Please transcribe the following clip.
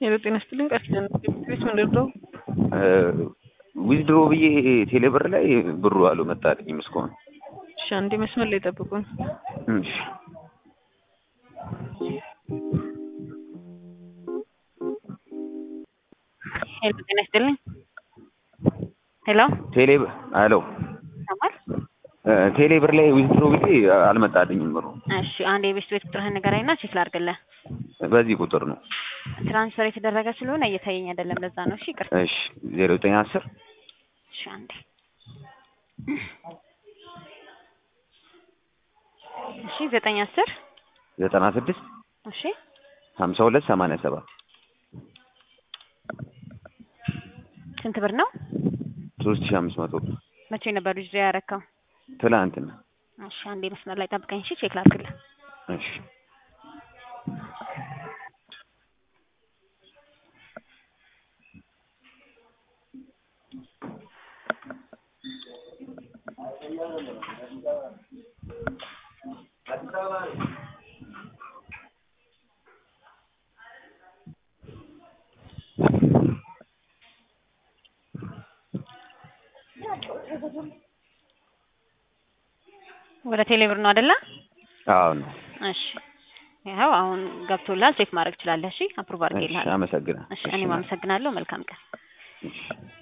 የጤና ይስጥልኝ ቀስለን ቤት ምንድነው ዊዝድሮ ብዬ ቴሌብር ላይ ብሩ አልመጣልኝም እስካሁን። እሺ አንዴ መስመር ላይ ጠብቁኝ። እሺ ሄሎ ጤና ይስጥልኝ። ሄሎ አሎ ሰማል ቴሌብር ላይ ዊዝድሮ ብዬ አልመጣልኝም ብሩ። እሺ አንዴ የቤት ቁጥርህን ንገረኝና ቼክ ላድርግልህ። በዚህ ቁጥር ነው ትራንስፈር የተደረገ ስለሆነ እየታየኝ አይደለም፣ ለዛ ነው። እሺ ይቅርታ። እሺ 0910 እሺ አንዴ እሺ 910 96 እሺ 52 87 ስንት ብር ነው? 3500 ብር። መቼ ነበር ልጅ ያረካው? ትላንትና። እሺ አንዴ መስመር ላይ ጠብቀኝ። እሺ ቼክ ላድርግልህ። እሺ ወደ ቴሌብር ነው አይደለ? አዎ ነው። እሺ ይኸው አሁን ገብቶላል። ቼክ ማድረግ ትችላለህ። እሺ አፕሩቭ አድርጌልሃለሁ። አመሰግናለሁ። እሺ እኔም አመሰግናለሁ። መልካም ቀን።